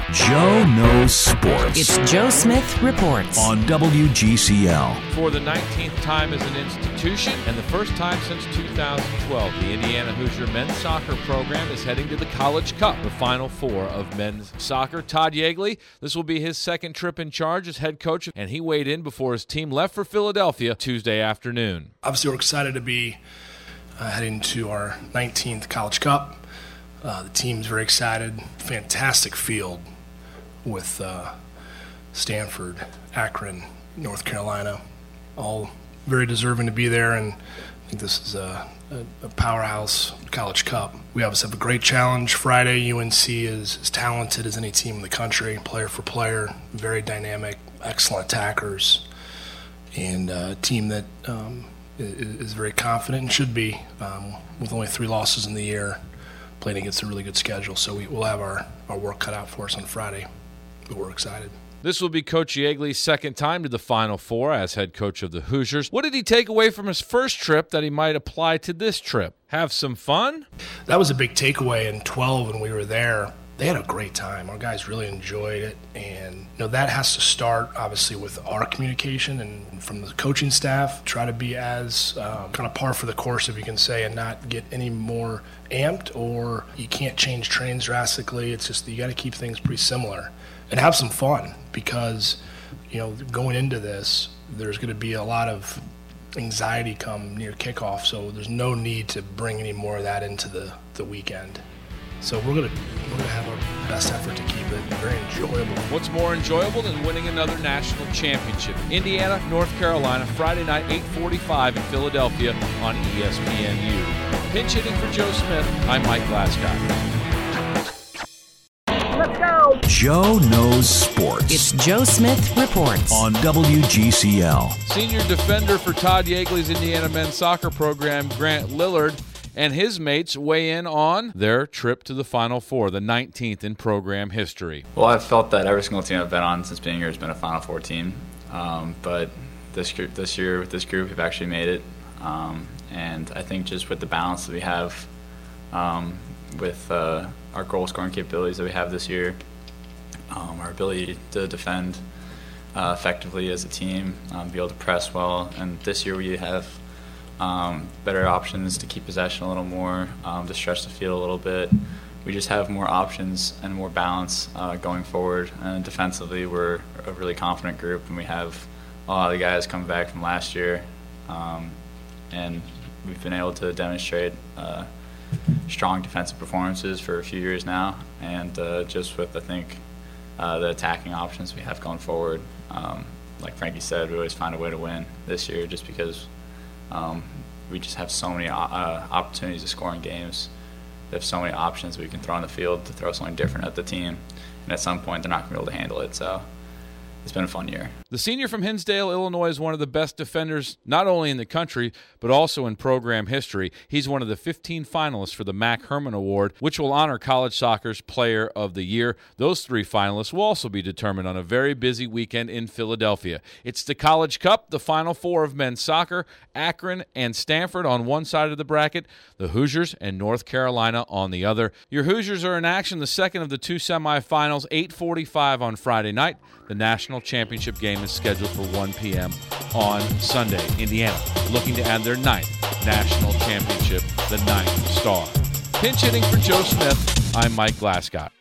Joe Knows Sports. It's Joe Smith Reports on WGCL. For the 19th time as an institution and the first time since 2012, the Indiana Hoosier men's soccer program is heading to the College Cup, the Final Four of men's soccer. Todd Yeagley, this will be his second trip in charge as head coach, and he weighed in before his team left for Philadelphia Tuesday afternoon. Obviously, we're excited to be heading to our 19th College Cup. The team's very excited. Fantastic field with Stanford, Akron, North Carolina, all very deserving to be there, and I think this is a powerhouse College Cup. We obviously have a great challenge Friday. UNC is as talented as any team in the country, player for player, very dynamic, excellent attackers, and a team that is very confident and should be, with only 3 losses in the year, playing against a really good schedule. So we'll have our work cut out for us on Friday, but we're excited. This will be Coach Yeagley's second time to the Final Four as head coach of the Hoosiers. What did he take away from his first trip that he might apply to this trip? Have some fun? That was a big takeaway in 12 when we were there. They had a great time. Our guys really enjoyed it, and that has to start obviously with our communication and from the coaching staff. Try to be as kind of par for the course, if you can say, and not get any more amped, or you can't change trains drastically. It's just you got to keep things pretty similar and have some fun, because going into this, there's going to be a lot of anxiety come near kickoff. So there's no need to bring any more of that into the weekend. So we're gonna have our best effort to keep it very enjoyable. What's more enjoyable than winning another national championship? Indiana, North Carolina, Friday night, 8:45 in Philadelphia on ESPNU. Pinch hitting for Joe Smith, I'm Mike Glasgow. Let's go! Joe Knows Sports. It's Joe Smith Reports on WGCL. Senior defender for Todd Yeagley's Indiana men's soccer program, Grant Lillard, and his mates weigh in on their trip to the Final Four, the 19th in program history. Well, I've felt that every single team I've been on since being here has been a Final Four team. But this year with this group, we've actually made it. And I think just with the balance that we have with our goal scoring capabilities that we have this year, our ability to defend effectively as a team, be able to press well. And this year we have better options to keep possession a little more, to stretch the field a little bit. We just have more options and more balance going forward. And defensively, we're a really confident group, and we have a lot of the guys coming back from last year. And we've been able to demonstrate strong defensive performances for a few years now. And just with, I think, the attacking options we have going forward, like Frankie said, we always find a way to win this year just because we just have so many opportunities to score in games. We have so many options we can throw on the field to throw something different at the team. And at some point, they're not going to be able to handle it. So it's been a fun year. The senior from Hinsdale, Illinois, is one of the best defenders not only in the country, but also in program history. He's one of the 15 finalists for the Mac Herman Award, which will honor college soccer's Player of the Year. Those 3 finalists will also be determined on a very busy weekend in Philadelphia. It's the College Cup, the Final Four of men's soccer, Akron and Stanford on one side of the bracket, the Hoosiers and North Carolina on the other. Your Hoosiers are in action, the second of the 2 semifinals, 8:45 on Friday night. The national championship game is scheduled for 1 p.m. on Sunday. Indiana looking to add their 9th national championship, the 9th star. Pinch hitting for Joe Smith, I'm Mike Glasgow.